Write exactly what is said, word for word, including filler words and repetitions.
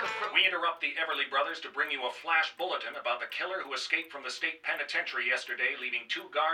We interrupt the Everly Brothers to bring you a flash bulletin about the killer who escaped from the state penitentiary yesterday, leaving two guards